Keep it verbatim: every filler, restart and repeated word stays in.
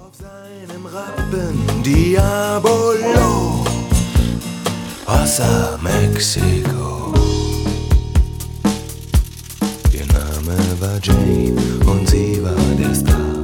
Auf seinem Rappen Diabolo, außer Mexiko. Ihr Name war Jane und sie war der Star.